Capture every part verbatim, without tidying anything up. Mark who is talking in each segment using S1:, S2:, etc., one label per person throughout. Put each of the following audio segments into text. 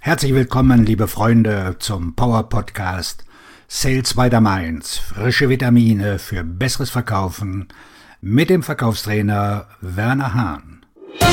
S1: Herzlich willkommen, liebe Freunde, zum Power Podcast Sales by the Mainz. Frische Vitamine für besseres Verkaufen mit dem Verkaufstrainer Werner Hahn.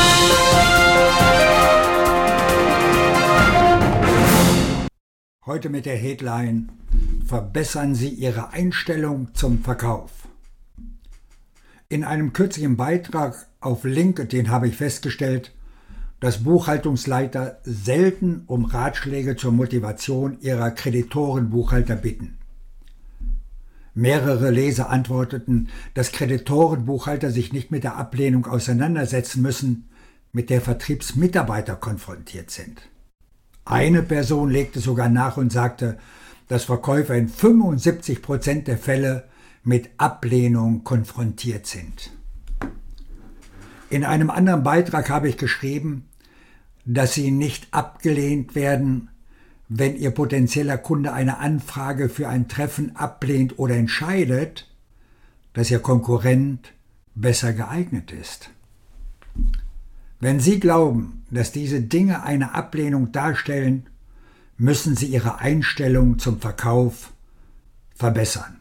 S1: Heute mit der Headline: Verbessern Sie Ihre Einstellung zum Verkauf. In einem kürzlichen Beitrag auf LinkedIn habe ich festgestellt, dass Buchhaltungsleiter selten um Ratschläge zur Motivation ihrer Kreditorenbuchhalter bitten. Mehrere Leser antworteten, dass Kreditorenbuchhalter sich nicht mit der Ablehnung auseinandersetzen müssen, mit der Vertriebsmitarbeiter konfrontiert sind. Eine Person legte sogar nach und sagte, dass Verkäufer in fünfundsiebzig Prozent der Fälle mit Ablehnung konfrontiert sind. In einem anderen Beitrag habe ich geschrieben, dass Sie nicht abgelehnt werden, wenn Ihr potenzieller Kunde eine Anfrage für ein Treffen ablehnt oder entscheidet, dass Ihr Konkurrent besser geeignet ist. Wenn Sie glauben, dass diese Dinge eine Ablehnung darstellen, müssen Sie Ihre Einstellung zum Verkauf verbessern.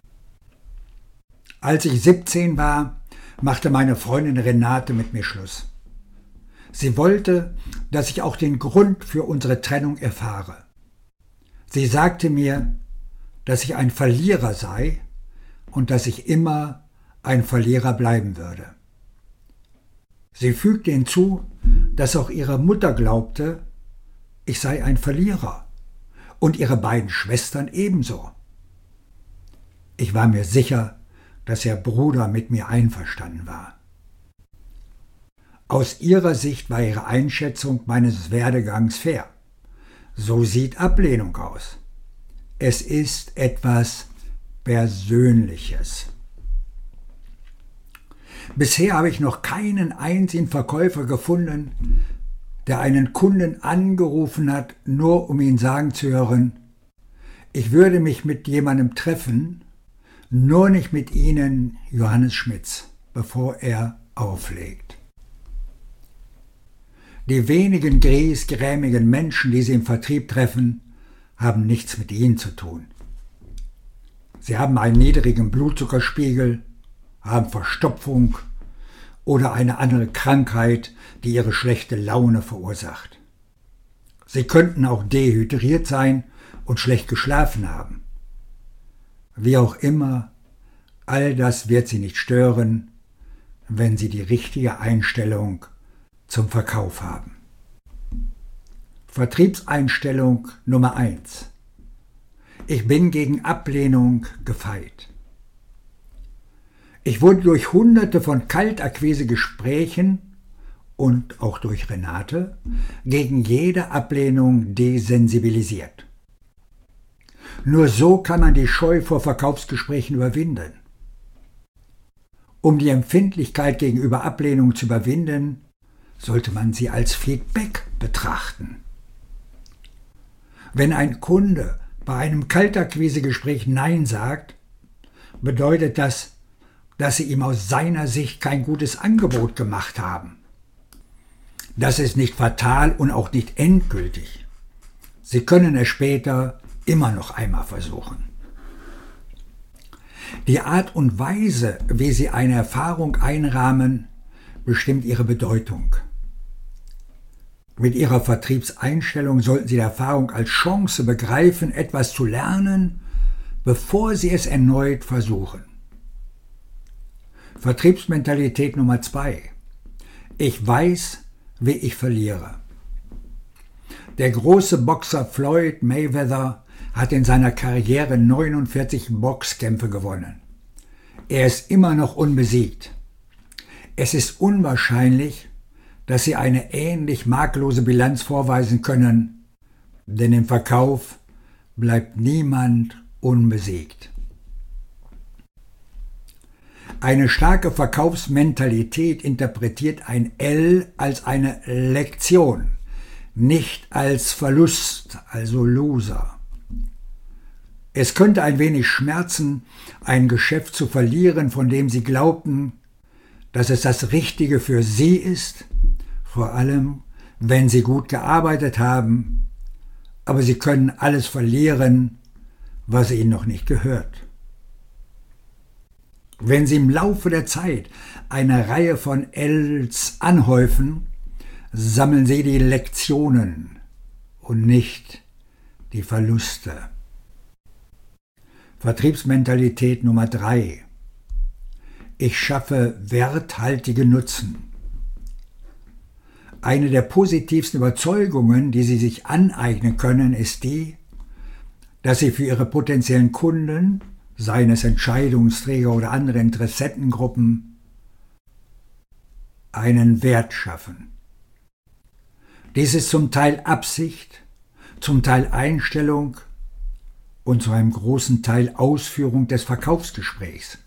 S1: Als ich siebzehn war, machte meine Freundin Renate mit mir Schluss. Sie wollte, dass ich auch den Grund für unsere Trennung erfahre. Sie sagte mir, dass ich ein Verlierer sei und dass ich immer ein Verlierer bleiben würde. Sie fügte hinzu, dass auch ihre Mutter glaubte, ich sei ein Verlierer und ihre beiden Schwestern ebenso. Ich war mir sicher, dass ihr Bruder mit mir einverstanden war. Aus ihrer Sicht war ihre Einschätzung meines Werdegangs fair. So sieht Ablehnung aus. Es ist etwas Persönliches. Bisher habe ich noch keinen einzigen Verkäufer gefunden, der einen Kunden angerufen hat, nur um ihn sagen zu hören, ich würde mich mit jemandem treffen, nur nicht mit Ihnen, Johannes Schmitz, bevor er auflegt. Die wenigen griesgrämigen Menschen, die Sie im Vertrieb treffen, haben nichts mit Ihnen zu tun. Sie haben einen niedrigen Blutzuckerspiegel, haben Verstopfung oder eine andere Krankheit, die Ihre schlechte Laune verursacht. Sie könnten auch dehydriert sein und schlecht geschlafen haben. Wie auch immer, all das wird Sie nicht stören, wenn Sie die richtige Einstellung zum Verkauf haben. Vertriebseinstellung Nummer eins. Ich bin gegen Ablehnung gefeit. Ich wurde durch hunderte von Kaltakquise-Gesprächen und auch durch Renate gegen jede Ablehnung desensibilisiert. Nur so kann man die Scheu vor Verkaufsgesprächen überwinden. Um die Empfindlichkeit gegenüber Ablehnung zu überwinden, sollte man sie als Feedback betrachten. Wenn ein Kunde bei einem Kaltakquisegespräch Nein sagt, bedeutet das, dass Sie ihm aus seiner Sicht kein gutes Angebot gemacht haben. Das ist nicht fatal und auch nicht endgültig. Sie können es später immer noch einmal versuchen. Die Art und Weise, wie Sie eine Erfahrung einrahmen, bestimmt ihre Bedeutung. Mit Ihrer Vertriebseinstellung sollten Sie die Erfahrung als Chance begreifen, etwas zu lernen, bevor Sie es erneut versuchen. Vertriebsmentalität Nummer zwei. Ich weiß, wie ich verliere. Der große Boxer Floyd Mayweather hat in seiner Karriere neunundvierzig Boxkämpfe gewonnen. Er ist immer noch unbesiegt. Es ist unwahrscheinlich, dass Sie eine ähnlich makellose Bilanz vorweisen können, denn im Verkauf bleibt niemand unbesiegt. Eine starke Verkaufsmentalität interpretiert ein L als eine Lektion, nicht als Verlust, also Loser. Es könnte ein wenig schmerzen, ein Geschäft zu verlieren, von dem Sie glaubten, dass es das Richtige für Sie ist, vor allem wenn Sie gut gearbeitet haben, aber sie können alles verlieren, was ihnen noch nicht gehört. Wenn Sie im Laufe der Zeit eine Reihe von Ls anhäufen, sammeln Sie die Lektionen und nicht die Verluste. Vertriebsmentalität Nummer drei. Ich schaffe werthaltige Nutzen. Eine der positivsten Überzeugungen, die Sie sich aneignen können, ist die, dass Sie für Ihre potenziellen Kunden, seien es Entscheidungsträger oder andere Interessentengruppen, einen Wert schaffen. Dies ist zum Teil Absicht, zum Teil Einstellung und zu einem großen Teil Ausführung des Verkaufsgesprächs.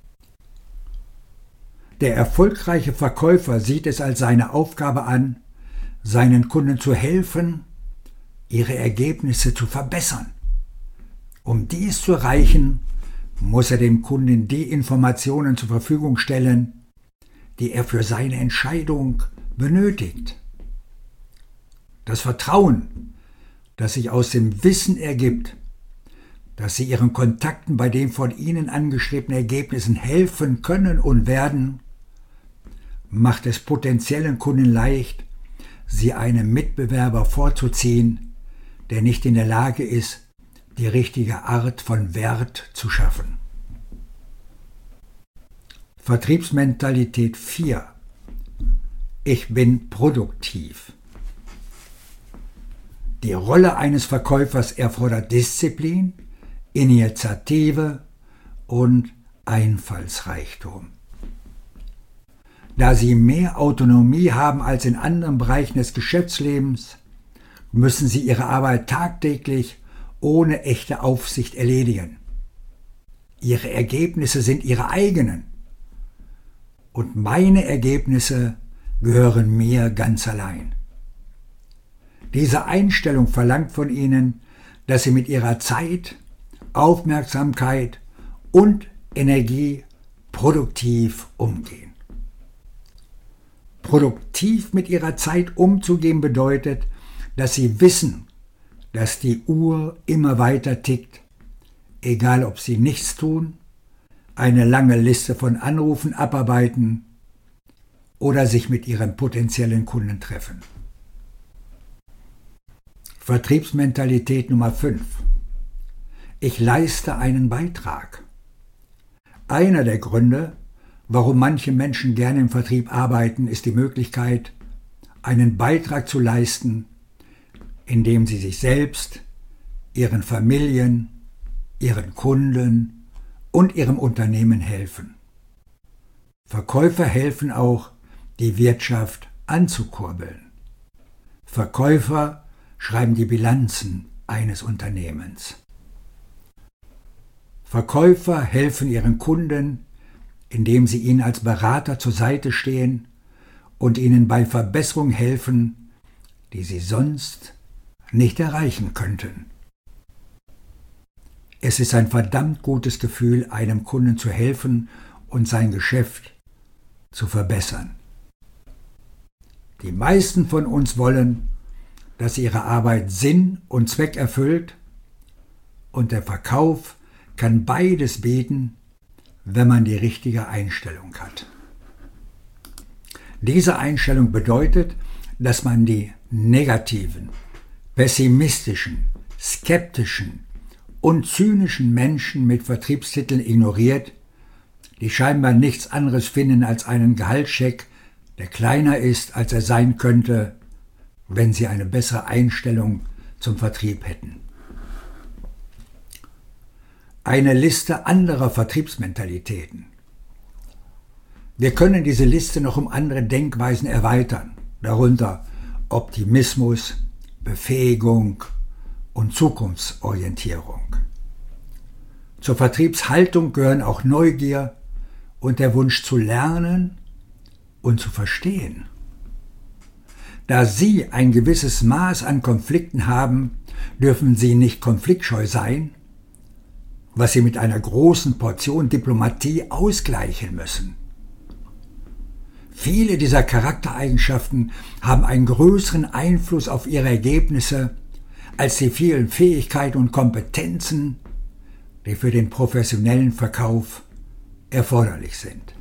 S1: Der erfolgreiche Verkäufer sieht es als seine Aufgabe an, seinen Kunden zu helfen, ihre Ergebnisse zu verbessern. Um dies zu erreichen, muss er dem Kunden die Informationen zur Verfügung stellen, die er für seine Entscheidung benötigt. Das Vertrauen, das sich aus dem Wissen ergibt, dass Sie Ihren Kontakten bei den von Ihnen angestrebten Ergebnissen helfen können und werden, macht es potenziellen Kunden leicht, Sie einem Mitbewerber vorzuziehen, der nicht in der Lage ist, die richtige Art von Wert zu schaffen. Vertriebsmentalität vier. Ich bin produktiv. Die Rolle eines Verkäufers erfordert Disziplin, Initiative und Einfallsreichtum. Da sie mehr Autonomie haben als in anderen Bereichen des Geschäftslebens, müssen sie ihre Arbeit tagtäglich ohne echte Aufsicht erledigen. Ihre Ergebnisse sind ihre eigenen und meine Ergebnisse gehören mir ganz allein. Diese Einstellung verlangt von ihnen, dass sie mit ihrer Zeit, Aufmerksamkeit und Energie produktiv umgehen. Produktiv mit ihrer Zeit umzugehen bedeutet, dass sie wissen, dass die Uhr immer weiter tickt, egal ob sie nichts tun, eine lange Liste von Anrufen abarbeiten oder sich mit ihren potenziellen Kunden treffen. Vertriebsmentalität Nummer fünf. Ich leiste einen Beitrag. Einer der Gründe, warum manche Menschen gerne im Vertrieb arbeiten, ist die Möglichkeit, einen Beitrag zu leisten, indem sie sich selbst, ihren Familien, ihren Kunden und ihrem Unternehmen helfen. Verkäufer helfen auch, die Wirtschaft anzukurbeln. Verkäufer schreiben die Bilanzen eines Unternehmens. Verkäufer helfen ihren Kunden, indem sie ihnen als Berater zur Seite stehen und ihnen bei Verbesserungen helfen, die sie sonst nicht erreichen könnten. Es ist ein verdammt gutes Gefühl, einem Kunden zu helfen und sein Geschäft zu verbessern. Die meisten von uns wollen, dass ihre Arbeit Sinn und Zweck erfüllt, und der Verkauf kann beides bieten, wenn man die richtige Einstellung hat. Diese Einstellung bedeutet, dass man die negativen, pessimistischen, skeptischen und zynischen Menschen mit Vertriebstiteln ignoriert, die scheinbar nichts anderes finden als einen Gehaltscheck, der kleiner ist, als er sein könnte, wenn sie eine bessere Einstellung zum Vertrieb hätten. Eine Liste anderer Vertriebsmentalitäten. Wir können diese Liste noch um andere Denkweisen erweitern, darunter Optimismus, Befähigung und Zukunftsorientierung. Zur Vertriebshaltung gehören auch Neugier und der Wunsch zu lernen und zu verstehen. Da Sie ein gewisses Maß an Konflikten haben, dürfen Sie nicht konfliktscheu sein, was Sie mit einer großen Portion Diplomatie ausgleichen müssen. Viele dieser Charaktereigenschaften haben einen größeren Einfluss auf Ihre Ergebnisse, als die vielen Fähigkeiten und Kompetenzen, die für den professionellen Verkauf erforderlich sind.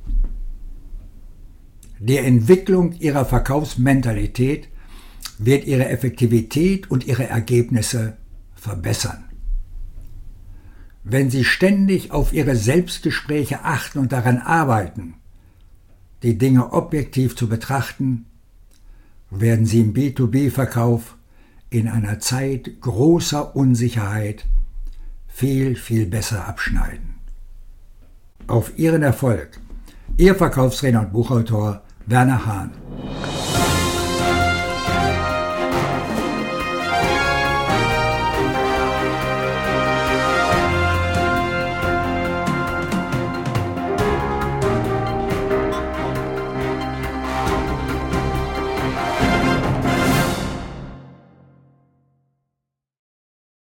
S1: Die Entwicklung ihrer Verkaufsmentalität wird ihre Effektivität und ihre Ergebnisse verbessern. Wenn Sie ständig auf Ihre Selbstgespräche achten und daran arbeiten, die Dinge objektiv zu betrachten, werden Sie im B zwei B-Verkauf in einer Zeit großer Unsicherheit viel, viel besser abschneiden. Auf Ihren Erfolg, Ihr Verkaufstrainer und Buchautor Werner Hahn.